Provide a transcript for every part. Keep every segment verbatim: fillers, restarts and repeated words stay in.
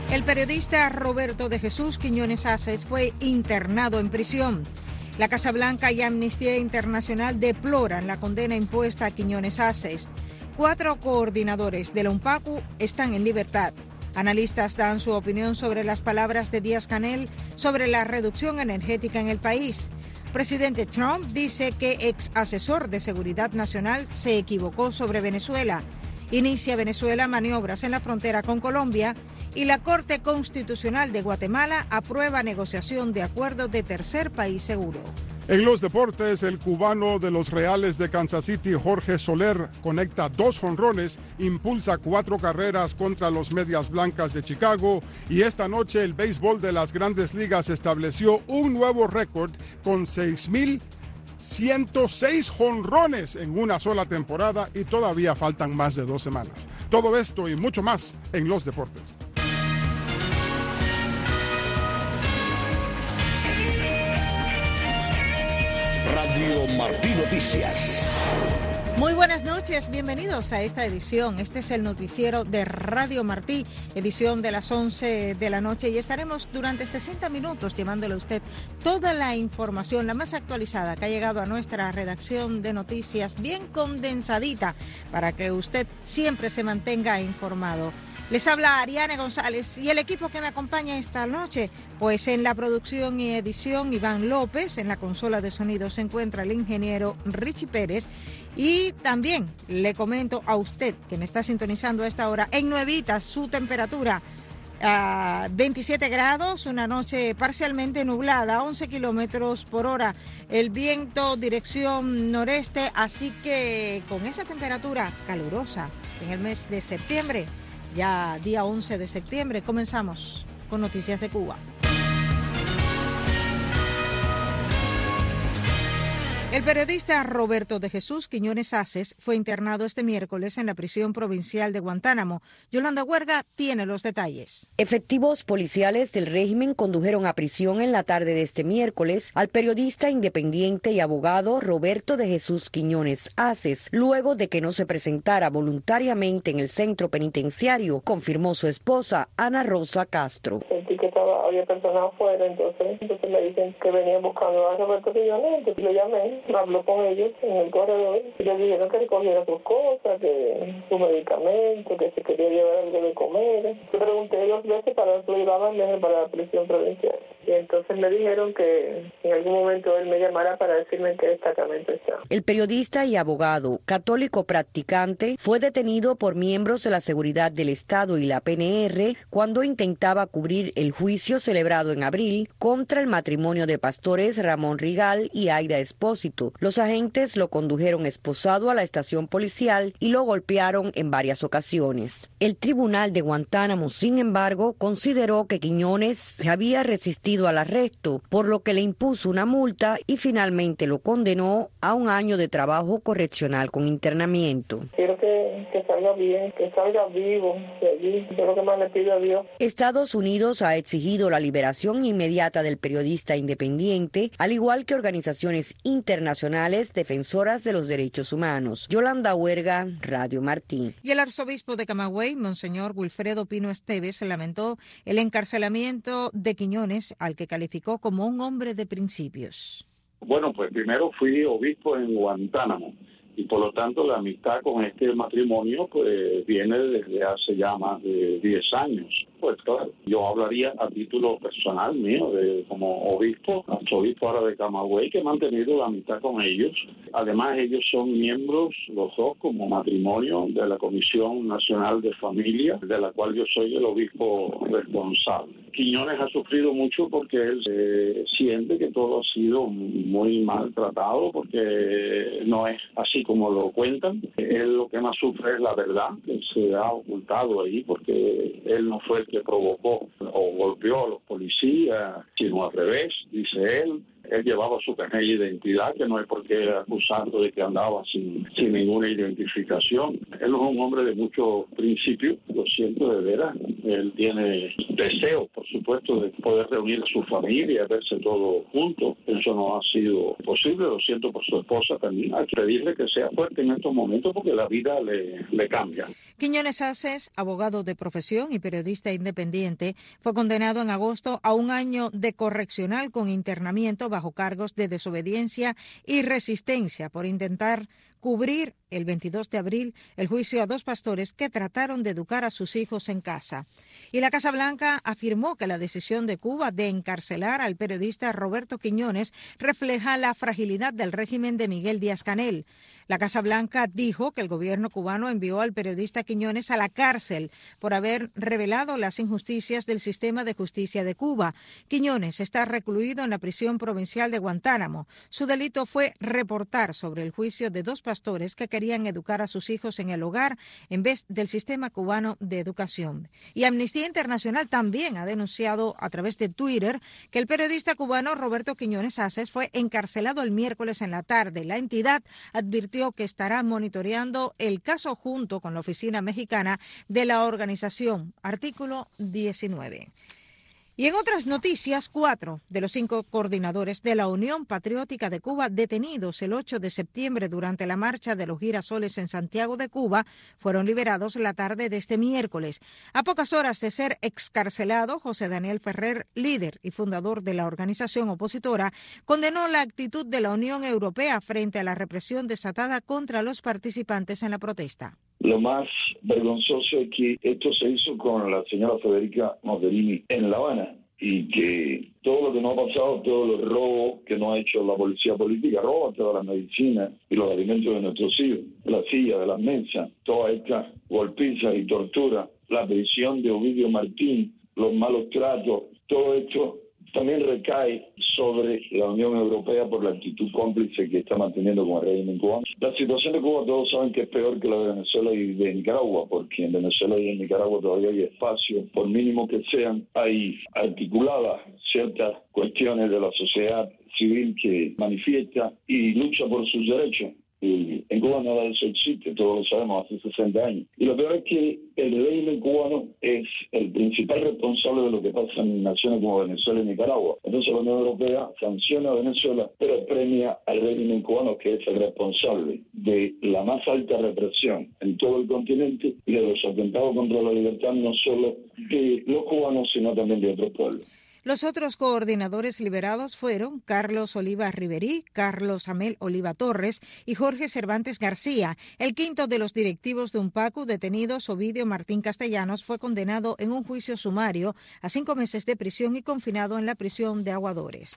El periodista Roberto de Jesús Quiñones Aces fue internado en prisión. La Casa Blanca y Amnistía Internacional deploran la condena impuesta a Quiñones Aces. Cuatro coordinadores de la UNPACU están en libertad. Analistas dan su opinión sobre las palabras de Díaz-Canel sobre la reducción energética en el país. Presidente Trump dice que ex asesor de seguridad nacional se equivocó sobre Venezuela. Inicia Venezuela maniobras en la frontera con Colombia y la Corte Constitucional de Guatemala aprueba negociación de acuerdo de tercer país seguro. En los deportes, el cubano de los Reales de Kansas City, Jorge Soler, conecta dos jonrones, impulsa cuatro carreras contra los Medias Blancas de Chicago y esta noche el béisbol de las Grandes Ligas estableció un nuevo récord con seis mil ciento seis jonrones en una sola temporada y todavía faltan más de dos semanas. Todo esto y mucho más en los deportes. Radio Martí Noticias. Muy buenas noches, bienvenidos a esta edición. Este es el noticiero de Radio Martí, edición de las once de la noche, y estaremos durante sesenta minutos llevándole a usted toda la información, la más actualizada que ha llegado a nuestra redacción de noticias, bien condensadita, para que usted siempre se mantenga informado. Les habla Ariane González y el equipo que me acompaña esta noche, pues en la producción y edición Iván López, en la consola de sonido se encuentra el ingeniero Richie Pérez y también le comento a usted que me está sintonizando a esta hora en Nuevitas su temperatura. Uh, veintisiete grados, una noche parcialmente nublada, once kilómetros por hora, el viento dirección noreste, así que con esa temperatura calurosa en el mes de septiembre, ya día once de septiembre, comenzamos con Noticias de Cuba. El periodista Roberto de Jesús Quiñones Aces fue internado este miércoles en la prisión provincial de Guantánamo. Yolanda Huerga tiene los detalles. Efectivos policiales del régimen condujeron a prisión en la tarde de este miércoles al periodista independiente y abogado Roberto de Jesús Quiñones Aces, luego de que no se presentara voluntariamente en el centro penitenciario, confirmó su esposa Ana Rosa Castro. Sentí que estaba, había personas afuera, entonces, entonces me dicen que venían buscando a Roberto Quiñones, entonces lo llamé. Habló con ellos en el corredor y les dijeron que recogiera sus cosas, que sus medicamentos, que se quería llevar algo de comer. Yo pregunté dos veces para que lo llevaban para la prisión provincial. Y entonces me dijeron que en algún momento él me llamara para decirme en qué destacamento está. El periodista y abogado católico practicante fue detenido por miembros de la seguridad del Estado y la P N R cuando intentaba cubrir el juicio celebrado en abril contra el matrimonio de pastores Ramón Rigal y Aida Espósito. Los agentes lo condujeron esposado a la estación policial y lo golpearon en varias ocasiones. El tribunal de Guantánamo, sin embargo, consideró que Quiñones se había resistido al arresto, por lo que le impuso una multa y finalmente lo condenó a un año de trabajo correccional con internamiento. Quiero que, que salga bien, que salga vivo de allí. Yo lo que más le pido a Dios. Estados Unidos ha exigido la liberación inmediata del periodista independiente, al igual que organizaciones internacionales defensoras de los derechos humanos. Yolanda Huerga, Radio Martí. Y el arzobispo de Camagüey, Monseñor Wilfredo Pino Esteves, lamentó el encarcelamiento de Quiñones, al que calificó como un hombre de principios. Bueno, pues primero fui obispo en Guantánamo y por lo tanto la amistad con este matrimonio pues viene desde hace ya más de diez años. Pues claro, yo hablaría a título personal mío, de como obispo, arzobispo ahora de Camagüey, que he mantenido la amistad con ellos. Además, ellos son miembros, los dos, como matrimonio, de la Comisión Nacional de Familia, de la cual yo soy el obispo responsable. Quiñones ha sufrido mucho porque él eh, siente que todo ha sido muy maltratado, porque no es así como lo cuentan. Él lo que más sufre es la verdad, que se ha ocultado ahí, porque él no fue el que provocó o golpeó a los policías, sino al revés, dice él. él llevaba su carnet de identidad, que no hay por qué acusarlo de que andaba sin, sin ninguna identificación. Él es un hombre de muchos principios, lo siento de veras. Él tiene deseo, por supuesto, de poder reunir a su familia, verse todos juntos. Eso no ha sido posible, lo siento por su esposa también. Hay que pedirle que sea fuerte en estos momentos porque la vida le, le cambia. Quiñones Aces, abogado de profesión y periodista independiente, fue condenado en agosto a un año de correccional con internamiento bajo cargos de desobediencia y resistencia por intentar cubrir el veintidós de abril el juicio a dos pastores que trataron de educar a sus hijos en casa. Y la Casa Blanca afirmó que la decisión de Cuba de encarcelar al periodista Roberto Quiñones refleja la fragilidad del régimen de Miguel Díaz-Canel. La Casa Blanca dijo que el gobierno cubano envió al periodista Quiñones a la cárcel por haber revelado las injusticias del sistema de justicia de Cuba. Quiñones está recluido en la prisión provincial de Guantánamo. Su delito fue reportar sobre el juicio de dos pastores que querían educar a sus hijos en el hogar en vez del sistema cubano de educación. Y Amnistía Internacional también ha denunciado a través de Twitter que el periodista cubano Roberto Quiñones Aces fue encarcelado el miércoles en la tarde. La entidad advirtió que estará monitoreando el caso junto con la oficina mexicana de la organización. Artículo diecinueve. Y en otras noticias, cuatro de los cinco coordinadores de la Unión Patriótica de Cuba detenidos el ocho de septiembre durante la marcha de los girasoles en Santiago de Cuba fueron liberados la tarde de este miércoles. A pocas horas de ser excarcelado, José Daniel Ferrer, líder y fundador de la organización opositora, condenó la actitud de la Unión Europea frente a la represión desatada contra los participantes en la protesta. Lo más vergonzoso es que esto se hizo con la señora Federica Mogherini en La Habana y que todo lo que no ha pasado, todos los robos que no ha hecho la policía política, roba todas las medicinas y los alimentos de nuestros hijos, de las sillas, de las mesas, todas estas golpizas y torturas, la prisión de Ovidio Martín, los malos tratos, todo esto también recae sobre la Unión Europea por la actitud cómplice que está manteniendo con el régimen cubano. La situación de Cuba todos saben que es peor que la de Venezuela y de Nicaragua, porque en Venezuela y en Nicaragua todavía hay espacio, por mínimo que sean, hay articuladas ciertas cuestiones de la sociedad civil que manifiesta y lucha por sus derechos. Y en Cuba nada de eso existe, todos lo sabemos, hace sesenta años. Y lo peor es que el régimen cubano es el principal responsable de lo que pasa en naciones como Venezuela y Nicaragua. Entonces la Unión Europea sanciona a Venezuela, pero premia al régimen cubano, que es el responsable de la más alta represión en todo el continente y de los atentados contra la libertad, no solo de los cubanos, sino también de otros pueblos. Los otros coordinadores liberados fueron Carlos Oliva Riverí, Carlos Amel Oliva Torres y Jorge Cervantes García. El quinto de los directivos de UNPACU detenidos, Ovidio Martín Castellanos, fue condenado en un juicio sumario a cinco meses de prisión y confinado en la prisión de Aguadores.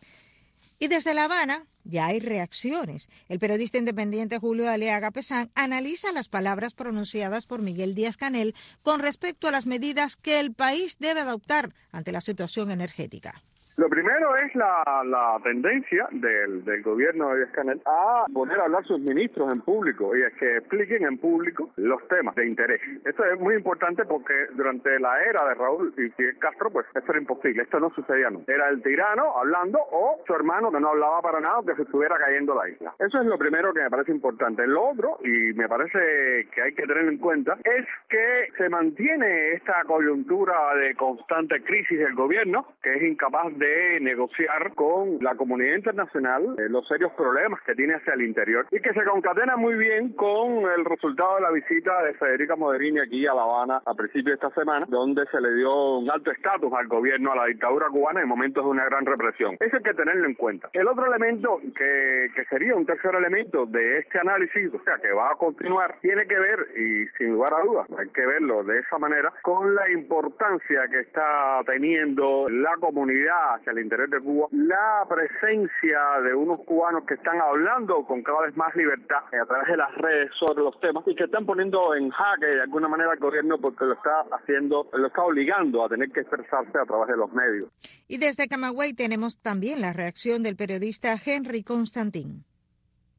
Y desde La Habana ya hay reacciones. El periodista independiente Julio Aliaga Pesán analiza las palabras pronunciadas por Miguel Díaz-Canel con respecto a las medidas que el país debe adoptar ante la situación energética. Lo primero es la, la tendencia del, del gobierno de Díaz-Canel a poner a hablar sus ministros en público y a que expliquen en público los temas de interés. Esto es muy importante porque durante la era de Raúl y Fidel Castro, pues esto era imposible, esto no sucedía nunca. Era el tirano hablando o su hermano que no hablaba para nada, que se estuviera cayendo la isla. Eso es lo primero que me parece importante. Lo otro, y me parece que hay que tener en cuenta, es que se mantiene esta coyuntura de constante crisis del gobierno, que es incapaz de de negociar con la comunidad internacional eh, los serios problemas que tiene hacia el interior y que se concatena muy bien con el resultado de la visita de Federica Mogherini aquí a La Habana a principios de esta semana, donde se le dio un alto estatus al gobierno, a la dictadura cubana en momentos de una gran represión. Eso hay que tenerlo en cuenta. El otro elemento que, que sería un tercer elemento de este análisis, o sea, que va a continuar, tiene que ver, y sin lugar a dudas, hay que verlo de esa manera, con la importancia que está teniendo la comunidad hacia el interior de Cuba, la presencia de unos cubanos que están hablando con cada vez más libertad a través de las redes sobre los temas y que están poniendo en jaque de alguna manera al gobierno porque lo está haciendo, lo está obligando a tener que expresarse a través de los medios. Y desde Camagüey tenemos también la reacción del periodista Henry Constantín.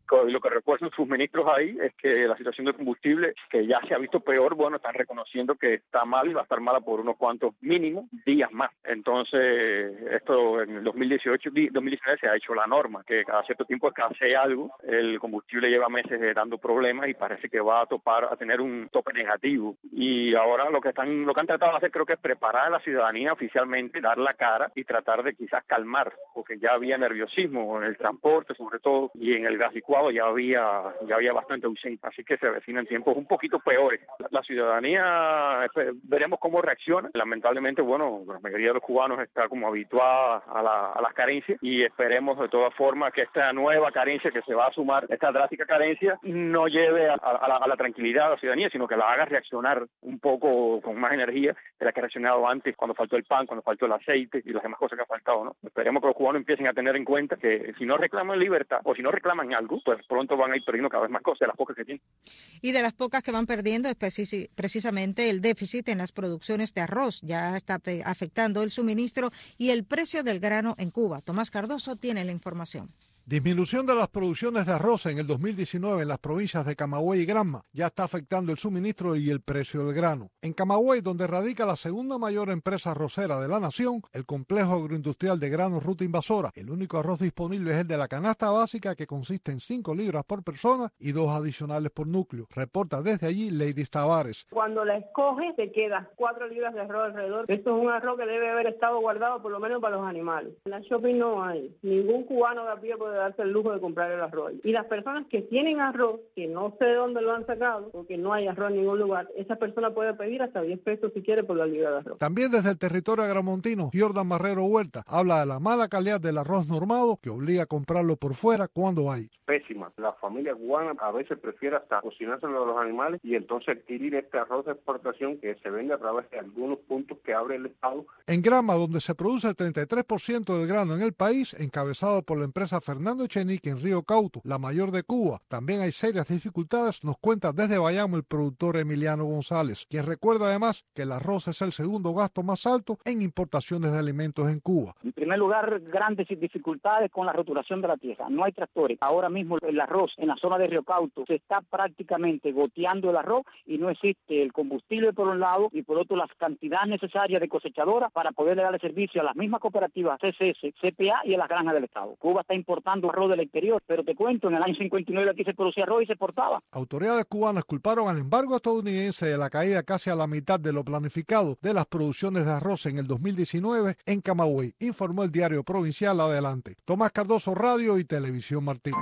lo que refuerzan sus ministros ahí es que la situación del combustible, que ya se ha visto peor, bueno, están reconociendo que está mal y va a estar mala por unos cuantos mínimo días más. Entonces, esto en el dos mil dieciocho, dos mil diecinueve se ha hecho la norma, que cada cierto tiempo escasea algo, el combustible lleva meses dando problemas y parece que va a topar, a tener un tope negativo. Y ahora lo que están, lo que han tratado de hacer creo que es preparar a la ciudadanía oficialmente, dar la cara y tratar de quizás calmar, porque ya había nerviosismo en el transporte sobre todo, y en el gas licuado ya había, ya había bastante ausencia, así que se avecinan tiempos un poquito peores. La, la ciudadanía, veremos cómo reacciona. Lamentablemente, bueno, la mayoría de los cubanos está como habituada a, la, a las carencias y esperemos de todas formas que esta nueva carencia que se va a sumar, esta drástica carencia, no lleve a, a, la, a la tranquilidad de la ciudadanía, sino que la haga reaccionar un poco con más energía de la que ha reaccionado antes, cuando faltó el pan, cuando faltó el aceite y las demás cosas que han faltado, ¿no? Esperemos que los cubanos empiecen a tener en cuenta que si no reclaman libertad o si no reclaman algo, pues pronto van a ir perdiendo cada vez más cosas, de las pocas que tienen. Y de las pocas que van perdiendo es precisamente el déficit en las producciones de arroz. Ya está afectando el suministro y el precio del grano en Cuba. Tomás Cardoso tiene la información. Disminución de las producciones de arroz en el dos mil diecinueve en las provincias de Camagüey y Granma ya está afectando el suministro y el precio del grano. En Camagüey, donde radica la segunda mayor empresa arrocera de la nación, el complejo agroindustrial de granos Ruta Invasora, el único arroz disponible es el de la canasta básica, que consiste en cinco libras por persona y dos adicionales por núcleo. Reporta desde allí Lady Tavares. Cuando la escoges te quedas cuatro libras de arroz alrededor. Esto es un arroz que debe haber estado guardado por lo menos para los animales. En la shopping no hay. Ningún cubano de a pie puede darse el lujo de comprar el arroz. Y las personas que tienen arroz, que no sé de dónde lo han sacado, porque no hay arroz en ningún lugar, esa persona puede pedir hasta diez pesos si quiere por la libra de arroz. También desde el territorio agramontino, Jordan Marrero Huerta habla de la mala calidad del arroz normado, que obliga a comprarlo por fuera cuando hay. Pésima. La familia cubana a veces prefiere hasta cocinárselo a los animales y entonces adquirir este arroz de exportación que se vende a través de algunos puntos que abre el Estado. En Granma, donde se produce el treinta y tres por ciento del grano en el país, encabezado por la empresa Fernando Echenique en Río Cauto, la mayor de Cuba, también hay serias dificultades, nos cuenta desde Bayamo el productor Emiliano González, quien recuerda además que el arroz es el segundo gasto más alto en importaciones de alimentos en Cuba. En primer lugar, grandes dificultades con la roturación de la tierra. No hay tractores. Ahora mismo el arroz en la zona de Río Cauto se está prácticamente goteando el arroz y no existe el combustible por un lado y por otro las cantidades necesarias de cosechadoras para poderle darle servicio a las mismas cooperativas C C S, C P A y a las granjas del Estado. Cuba está importando arroz del exterior, pero te cuento, en el año cincuenta y nueve aquí se producía arroz y se exportaba. Autoridades cubanas culparon al embargo estadounidense de la caída casi a la mitad de lo planificado de las producciones de arroz en el dos mil diecinueve en Camagüey, informó el diario provincial Adelante. Tomás Cardoso, Radio y Televisión Martín.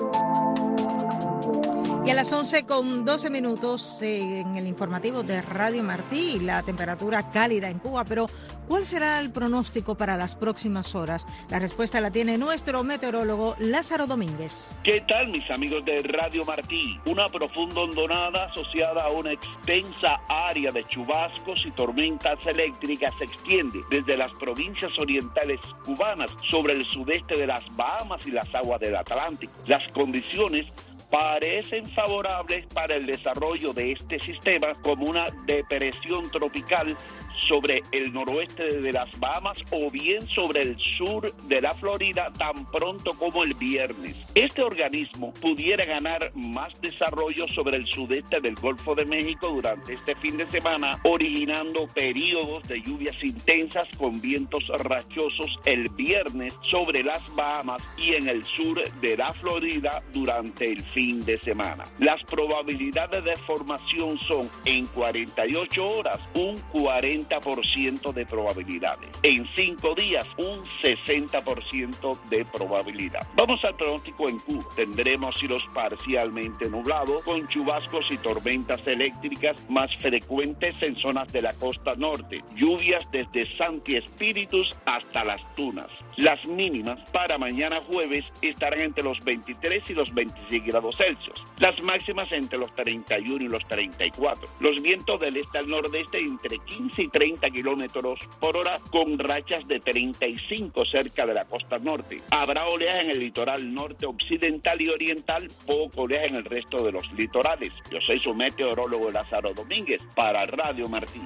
Y a las once con doce minutos eh, en el informativo de Radio Martí, la temperatura cálida en Cuba, pero ¿cuál será el pronóstico para las próximas horas? La respuesta la tiene nuestro meteorólogo Lázaro Domínguez. ¿Qué tal, mis amigos de Radio Martí? Una profunda hondonada asociada a una extensa área de chubascos y tormentas eléctricas se extiende desde las provincias orientales cubanas sobre el sudeste de las Bahamas y las aguas del Atlántico. Las condiciones parecen favorables para el desarrollo de este sistema como una depresión tropical sobre el noroeste de las Bahamas o bien sobre el sur de la Florida tan pronto como el viernes. Este organismo pudiera ganar más desarrollo sobre el sudeste del Golfo de México durante este fin de semana, originando periodos de lluvias intensas con vientos rachosos el viernes sobre las Bahamas y en el sur de la Florida durante el fin de semana. Las probabilidades de formación son en cuarenta y ocho horas un cuarenta por ciento de probabilidades. En cinco días, un sesenta por ciento de probabilidad. Vamos al pronóstico en Cuba. Tendremos cielos parcialmente nublados, con chubascos y tormentas eléctricas más frecuentes en zonas de la costa norte. Lluvias desde Santi Espíritus hasta Las Tunas. Las mínimas para mañana jueves estarán entre los veintitrés y los veintiséis grados Celsius. Las máximas entre los treinta y uno y los treinta y cuatro. Los vientos del este al nordeste entre quince y treinta kilómetros por hora, con rachas de treinta y cinco cerca de la costa norte. Habrá oleaje en el litoral norte occidental y oriental, poco oleaje en el resto de los litorales. Yo soy su meteorólogo Lázaro Domínguez para Radio Martín.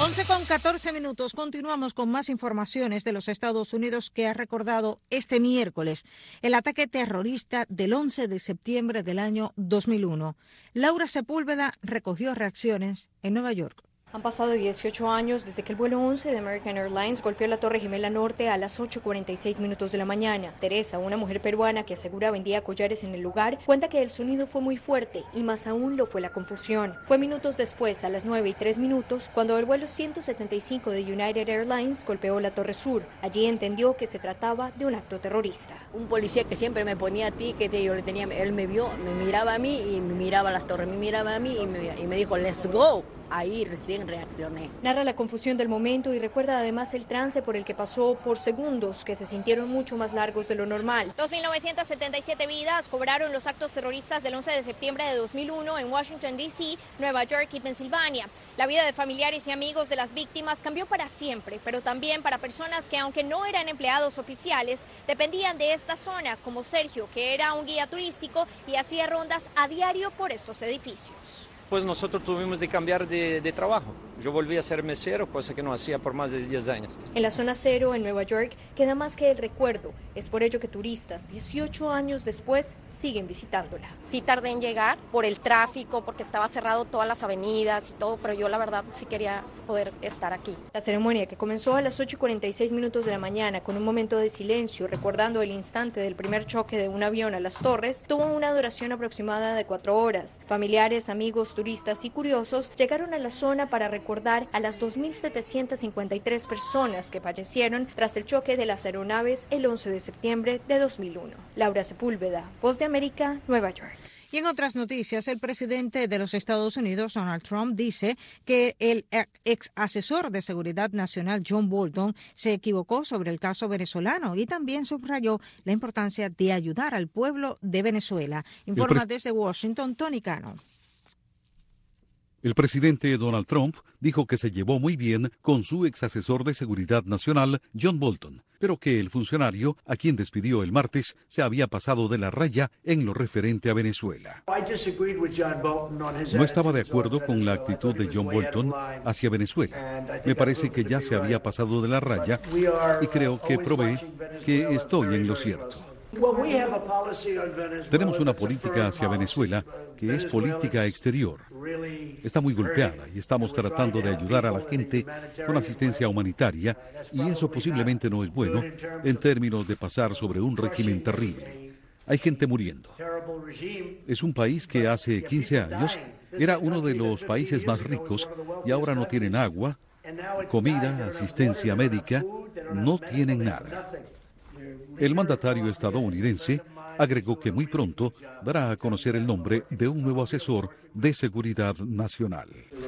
once con catorce minutos. Continuamos con más informaciones de los Estados Unidos que ha recordado este miércoles el ataque terrorista del once de septiembre del año dos mil uno. Laura Sepúlveda recogió reacciones en Nueva York. Han pasado dieciocho años desde que el vuelo once de American Airlines golpeó la Torre Gemela Norte a las ocho cuarenta y seis minutos de la mañana. Teresa, una mujer peruana que asegura vendía collares en el lugar, cuenta que el sonido fue muy fuerte y más aún lo fue la confusión. Fue minutos después, a las nueve y tres minutos, cuando el vuelo ciento setenta y cinco de United Airlines golpeó la Torre Sur. Allí entendió que se trataba de un acto terrorista. Un policía que siempre me ponía ticket, yo le tenía, él me vio, me miraba a mí y me miraba a las torres, me miraba a mí y me, y me dijo, let's go. Ahí recién reaccioné. Narra la confusión del momento y recuerda además el trance por el que pasó por segundos que se sintieron mucho más largos de lo normal. dos mil novecientas setenta y siete vidas cobraron los actos terroristas del once de septiembre de dos mil uno en Washington, D C, Nueva York y Pensilvania. La vida de familiares y amigos de las víctimas cambió para siempre, pero también para personas que, aunque no eran empleados oficiales, dependían de esta zona, como Sergio, que era un guía turístico y hacía rondas a diario por estos edificios. Pues nosotros tuvimos de cambiar de, de trabajo. Yo volví a ser mesero, cosa que no hacía por más de diez años. En la zona cero, en Nueva York, queda más que el recuerdo. Es por ello que turistas, dieciocho años después, siguen visitándola. Sí tardé en llegar por el tráfico, porque estaba cerrado todas las avenidas y todo, pero yo la verdad sí quería poder estar aquí. La ceremonia, que comenzó a las ocho y cuarenta y seis minutos de la mañana con un momento de silencio, recordando el instante del primer choque de un avión a las torres, tuvo una duración aproximada de cuatro horas. Familiares, amigos, turistas y curiosos llegaron a la zona para recordar a las dos mil setecientas cincuenta y tres personas que fallecieron tras el choque de las aeronaves el once de septiembre de dos mil uno. Laura Sepúlveda, Voz de América, Nueva York. Y en otras noticias, el presidente de los Estados Unidos, Donald Trump, dice que el ex asesor de seguridad nacional, John Bolton, se equivocó sobre el caso venezolano y también subrayó la importancia de ayudar al pueblo de Venezuela. Informa desde Washington, Tony Cano. El presidente Donald Trump dijo que se llevó muy bien con su ex asesor de seguridad nacional, John Bolton, pero que el funcionario, a quien despidió el martes, se había pasado de la raya en lo referente a Venezuela. No estaba de acuerdo con la actitud de John Bolton hacia Venezuela. Me parece que ya se había pasado de la raya y creo que probé que estoy en lo cierto. Tenemos una política hacia Venezuela que es política exterior. Está muy golpeada y estamos tratando de ayudar a la gente con asistencia humanitaria y eso posiblemente no es bueno en términos de pasar sobre un régimen terrible. Hay gente muriendo. Es un país que hace quince años era uno de los países más ricos y ahora no tienen agua, comida, asistencia médica, no tienen nada. El mandatario estadounidense agregó que muy pronto dará a conocer el nombre de un nuevo asesor de seguridad nacional.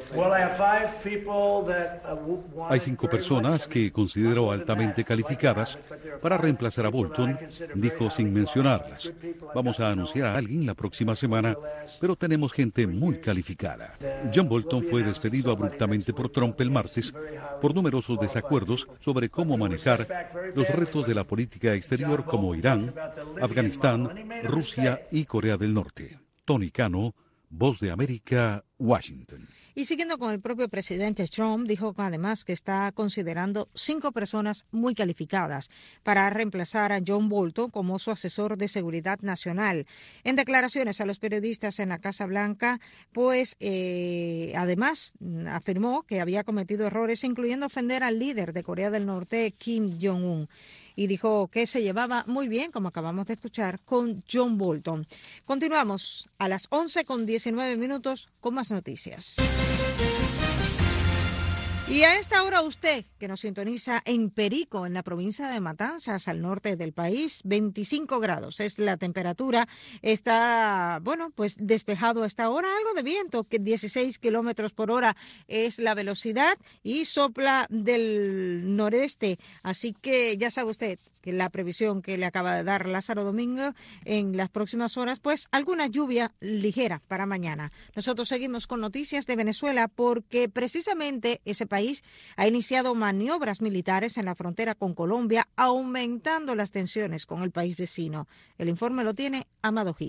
Hay cinco personas que considero altamente calificadas para reemplazar a Bolton, dijo sin mencionarlas. Vamos a anunciar a alguien la próxima semana, pero tenemos gente muy calificada. John Bolton fue despedido abruptamente por Trump el martes por numerosos desacuerdos sobre cómo manejar los retos de la política exterior como Irán, Afganistán, Rusia y Corea del Norte. Tony Cano, Voz de América, Washington. Y siguiendo con el propio presidente, Trump dijo además que está considerando cinco personas muy calificadas para reemplazar a John Bolton como su asesor de seguridad nacional. En declaraciones a los periodistas en la Casa Blanca, pues eh, además afirmó que había cometido errores, incluyendo ofender al líder de Corea del Norte, Kim Jong-un. Y dijo que se llevaba muy bien, como acabamos de escuchar, con John Bolton. Continuamos a las once con diecinueve minutos con más noticias. Y a esta hora usted, que nos sintoniza en Perico, en la provincia de Matanzas, al norte del país, veinticinco grados es la temperatura. Está, bueno, pues despejado a esta hora, algo de viento, que dieciséis kilómetros por hora es la velocidad y sopla del noreste. Así que ya sabe usted que la previsión que le acaba de dar Lázaro Domingo en las próximas horas, pues alguna lluvia ligera para mañana. Nosotros seguimos con noticias de Venezuela porque precisamente ese país ha iniciado maniobras militares en la frontera con Colombia, aumentando las tensiones con el país vecino. El informe lo tiene Amado Gil.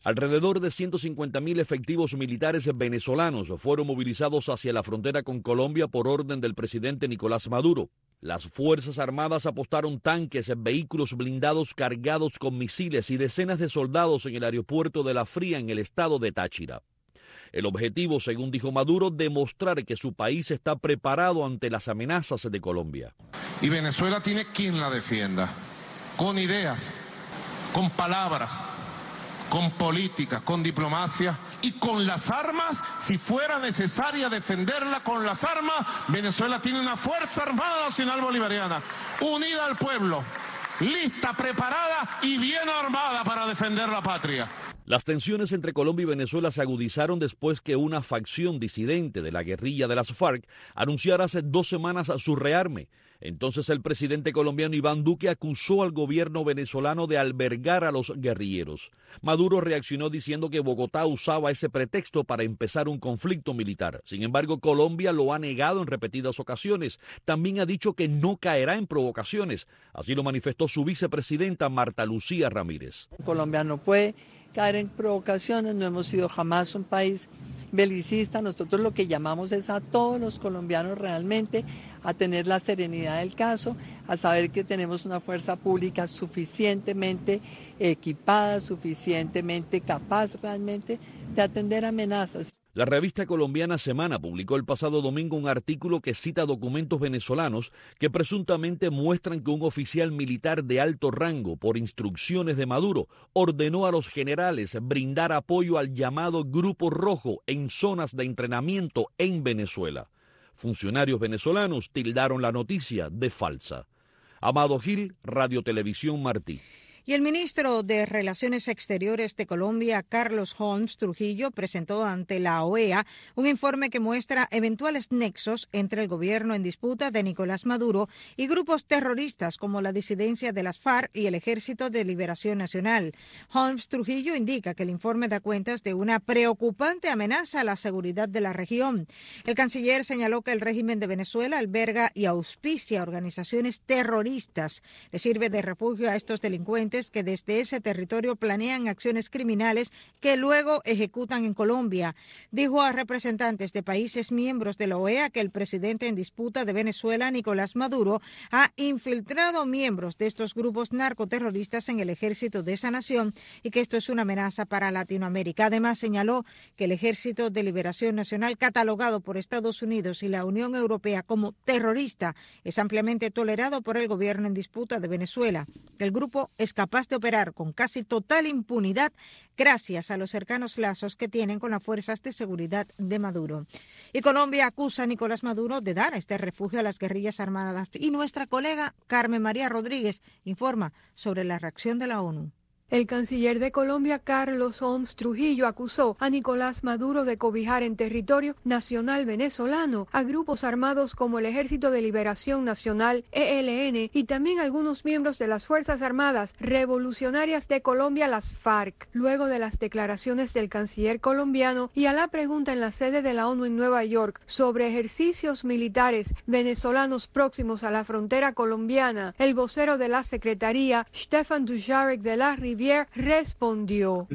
Alrededor de ciento cincuenta mil efectivos militares venezolanos fueron movilizados hacia la frontera con Colombia por orden del presidente Nicolás Maduro. Las Fuerzas Armadas apostaron tanques, vehículos blindados cargados con misiles y decenas de soldados en el aeropuerto de La Fría, en el estado de Táchira. El objetivo, según dijo Maduro, demostrar que su país está preparado ante las amenazas de Colombia. Y Venezuela tiene quien la defienda, con ideas, con palabras, con política, con diplomacia y con las armas. Si fuera necesaria defenderla con las armas, Venezuela tiene una Fuerza Armada Nacional Bolivariana, unida al pueblo, lista, preparada y bien armada para defender la patria. Las tensiones entre Colombia y Venezuela se agudizaron después que una facción disidente de la guerrilla de las FARC anunciara hace dos semanas su rearme. Entonces el presidente colombiano Iván Duque acusó al gobierno venezolano de albergar a los guerrilleros. Maduro reaccionó diciendo que Bogotá usaba ese pretexto para empezar un conflicto militar. Sin embargo, Colombia lo ha negado en repetidas ocasiones. También ha dicho que no caerá en provocaciones. Así lo manifestó su vicepresidenta Marta Lucía Ramírez. Colombia no puede caer en provocaciones, no hemos sido jamás un país belicista. Nosotros lo que llamamos es a todos los colombianos realmente a tener la serenidad del caso, a saber que tenemos una fuerza pública suficientemente equipada, suficientemente capaz realmente de atender amenazas. La revista colombiana Semana publicó el pasado domingo un artículo que cita documentos venezolanos que presuntamente muestran que un oficial militar de alto rango, por instrucciones de Maduro, ordenó a los generales brindar apoyo al llamado Grupo Rojo en zonas de entrenamiento en Venezuela. Funcionarios venezolanos tildaron la noticia de falsa. Amado Gil, Radio Televisión Martí. Y el ministro de Relaciones Exteriores de Colombia, Carlos Holmes Trujillo, presentó ante la O E A un informe que muestra eventuales nexos entre el gobierno en disputa de Nicolás Maduro y grupos terroristas como la disidencia de las FARC y el Ejército de Liberación Nacional. Holmes Trujillo indica que el informe da cuentas de una preocupante amenaza a la seguridad de la región. El canciller señaló que el régimen de Venezuela alberga y auspicia organizaciones terroristas. Le sirve de refugio a estos delincuentes que desde ese territorio planean acciones criminales que luego ejecutan en Colombia. Dijo a representantes de países miembros de la O E A que el presidente en disputa de Venezuela, Nicolás Maduro, ha infiltrado miembros de estos grupos narcoterroristas en el ejército de esa nación y que esto es una amenaza para Latinoamérica. Además, señaló que el Ejército de Liberación Nacional, catalogado por Estados Unidos y la Unión Europea como terrorista, es ampliamente tolerado por el gobierno en disputa de Venezuela. El grupo es capaz de operar con casi total impunidad gracias a los cercanos lazos que tienen con las fuerzas de seguridad de Maduro. Y Colombia acusa a Nicolás Maduro de dar este refugio a las guerrillas armadas. Y nuestra colega Carmen María Rodríguez informa sobre la reacción de la ONU. El canciller de Colombia, Carlos Holmes Trujillo, acusó a Nicolás Maduro de cobijar en territorio nacional venezolano a grupos armados como el Ejército de Liberación Nacional, E L N, y también algunos miembros de las Fuerzas Armadas Revolucionarias de Colombia, las FARC. Luego de las declaraciones del canciller colombiano y a la pregunta en la sede de la ONU en Nueva York sobre ejercicios militares venezolanos próximos a la frontera colombiana, el vocero de la Secretaría, Stefan Dujarric de la Riviera, respondió: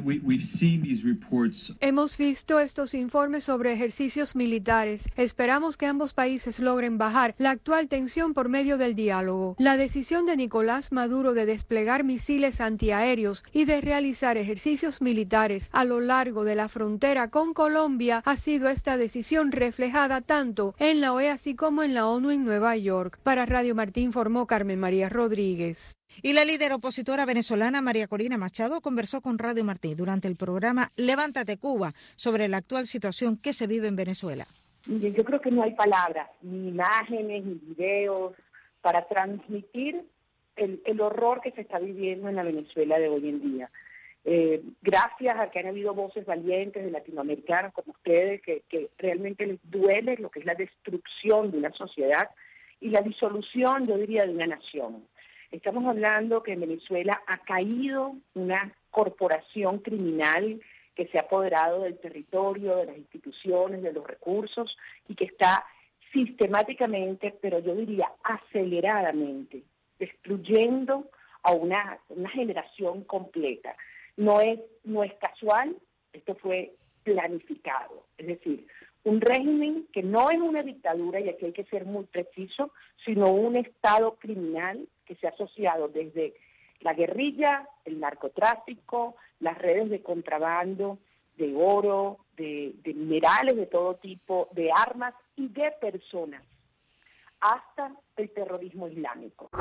Hemos visto estos informes sobre ejercicios militares. Esperamos que ambos países logren bajar la actual tensión por medio del diálogo. La decisión de Nicolás Maduro de desplegar misiles antiaéreos y de realizar ejercicios militares a lo largo de la frontera con Colombia ha sido esta decisión reflejada tanto en la O E A así como en la ONU en Nueva York. Para Radio Martí informó Carmen María Rodríguez. Y la líder opositora venezolana María Corina Machado conversó con Radio Martí durante el programa Levántate Cuba sobre la actual situación que se vive en Venezuela. Yo creo que no hay palabras, ni imágenes, ni videos para transmitir el, el horror que se está viviendo en la Venezuela de hoy en día. Eh, gracias a que han habido voces valientes de latinoamericanos como ustedes que, que realmente les duele lo que es la destrucción de una sociedad y la disolución, yo diría, de una nación. Estamos hablando que en Venezuela ha caído una corporación criminal que se ha apoderado del territorio, de las instituciones, de los recursos y que está sistemáticamente, pero yo diría aceleradamente, destruyendo a una, una generación completa. no es, no es casual, esto fue planificado. Es decir, un régimen que no es una dictadura, y aquí hay que ser muy preciso, sino un estado criminal que se ha asociado desde la guerrilla, el narcotráfico, las redes de contrabando, de oro, de, de minerales de todo tipo, de armas y de personas, hasta el terrorismo islámico.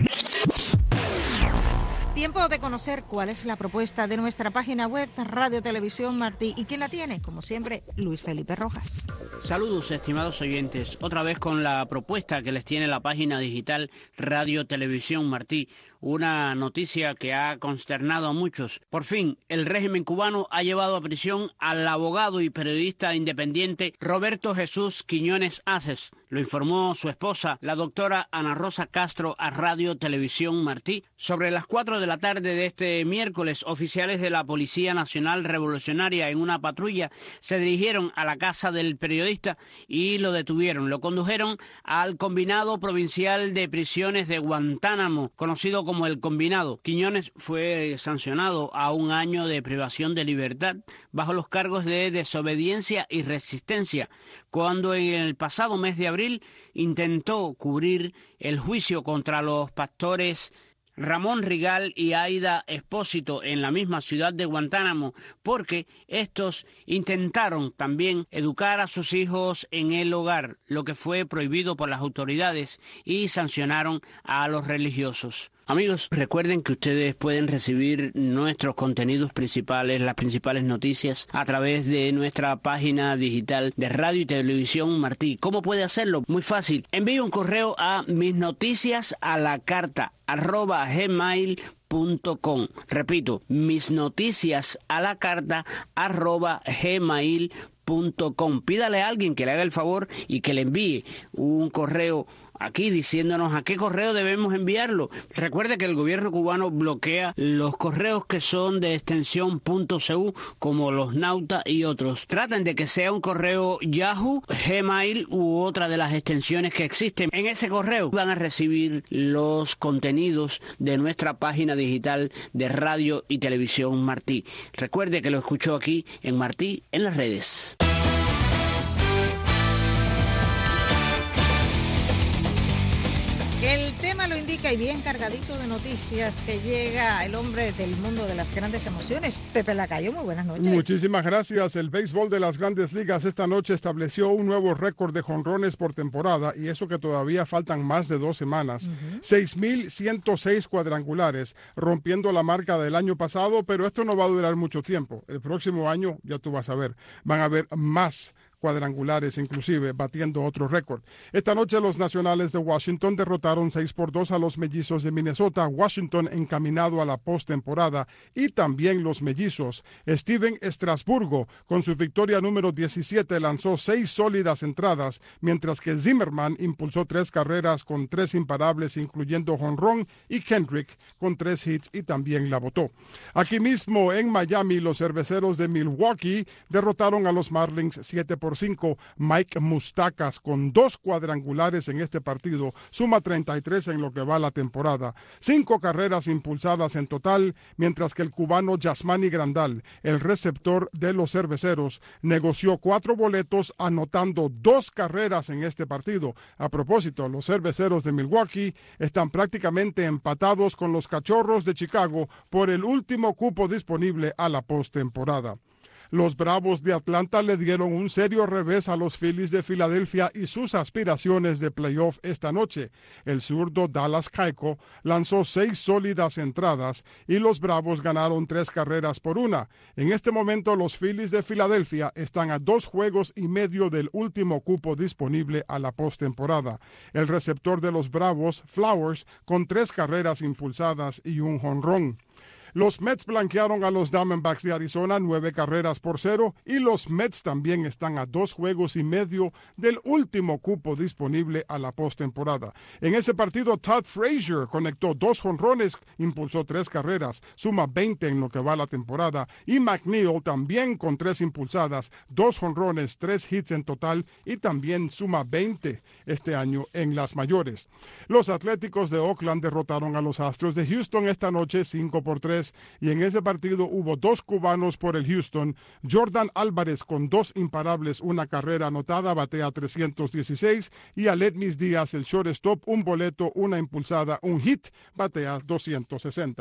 Tiempo de conocer cuál es la propuesta de nuestra página web Radio Televisión Martí. ¿Y quién la tiene? Como siempre, Luis Felipe Rojas. Saludos, estimados oyentes. Otra vez con la propuesta que les tiene la página digital Radio Televisión Martí. Una noticia que ha consternado a muchos. Por fin, el régimen cubano ha llevado a prisión al abogado y periodista independiente Roberto Jesús Quiñones Aces. Lo informó su esposa, la doctora Ana Rosa Castro, a Radio Televisión Martí. Sobre las cuatro de la tarde de este miércoles, oficiales de la Policía Nacional Revolucionaria en una patrulla se dirigieron a la casa del periodista y lo detuvieron. Lo condujeron al Combinado Provincial de Prisiones de Guantánamo, conocido como como el Combinado. Quiñones fue sancionado a un año de privación de libertad bajo los cargos de desobediencia y resistencia, cuando en el pasado mes de abril intentó cubrir el juicio contra los pastores Ramón Rigal y Aida Expósito en la misma ciudad de Guantánamo, porque estos intentaron también educar a sus hijos en el hogar, lo que fue prohibido por las autoridades, y sancionaron a los religiosos. Amigos, recuerden que ustedes pueden recibir nuestros contenidos principales, las principales noticias, a través de nuestra página digital de Radio y Televisión Martí. ¿Cómo puede hacerlo? Muy fácil. Envíe un correo a mis noticias a la carta arroba gmail punto com. Repito, mis noticias a la carta arroba gmail punto com. Pídale a alguien que le haga el favor y que le envíe un correo aquí diciéndonos a qué correo debemos enviarlo. Recuerde que el gobierno cubano bloquea los correos que son de extensión .cu, como los Nauta y otros. Traten de que sea un correo Yahoo, Gmail u otra de las extensiones que existen. En ese correo van a recibir los contenidos de nuestra página digital de Radio y Televisión Martí. Recuerde que lo escuchó aquí en Martí en las redes. El tema lo indica, y bien cargadito de noticias, que llega el hombre del mundo de las grandes emociones, Pepe Lacayo. Muy buenas noches. Muchísimas gracias. El béisbol de las Grandes Ligas esta noche estableció un nuevo récord de jonrones por temporada, y eso que todavía faltan más de dos semanas. Uh-huh. seis mil ciento seis cuadrangulares, rompiendo la marca del año pasado, pero esto no va a durar mucho tiempo. El próximo año, ya tú vas a ver, van a haber más cuadrangulares, inclusive batiendo otro récord. Esta noche los Nacionales de Washington derrotaron seis por dos a los Mellizos de Minnesota. Washington encaminado a la postemporada, y también los Mellizos. Steven Strasburgo, con su victoria número diecisiete, lanzó seis sólidas entradas, mientras que Zimmerman impulsó tres carreras con tres imparables, incluyendo jonrón, y Kendrick con tres hits y también la botó. Aquí mismo en Miami, los Cerveceros de Milwaukee derrotaron a los Marlins siete por cinco. Mike Moustakas, con dos cuadrangulares en este partido, suma treinta y tres en lo que va la temporada. Cinco carreras impulsadas en total, mientras que el cubano Yasmani Grandal, el receptor de los Cerveceros, negoció cuatro boletos, anotando dos carreras en este partido. A propósito, los Cerveceros de Milwaukee están prácticamente empatados con los Cachorros de Chicago por el último cupo disponible a la postemporada. Los Bravos de Atlanta le dieron un serio revés a los Phillies de Filadelfia y sus aspiraciones de playoff esta noche. El zurdo Dallas Keuchel lanzó seis sólidas entradas y los Bravos ganaron tres carreras por una. En este momento los Phillies de Filadelfia están a dos juegos y medio del último cupo disponible a la postemporada. El receptor de los Bravos, Flowers, con tres carreras impulsadas y un jonrón. Los Mets blanquearon a los Diamondbacks de Arizona nueve carreras por cero, y los Mets también están a dos juegos y medio del último cupo disponible a la postemporada. En ese partido, Todd Frazier conectó dos jonrones, impulsó tres carreras, suma veinte en lo que va la temporada, y McNeil también con tres impulsadas, dos jonrones, tres hits en total, y también suma veinte este año en las mayores. Los Atléticos de Oakland derrotaron a los Astros de Houston esta noche cinco por tres. diez y en ese partido hubo dos cubanos por el Houston. Jordan Álvarez con dos imparables, una carrera anotada, batea trescientos dieciséis y Aledmis Díaz, el shortstop, un boleto, una impulsada, un hit, batea doscientos sesenta.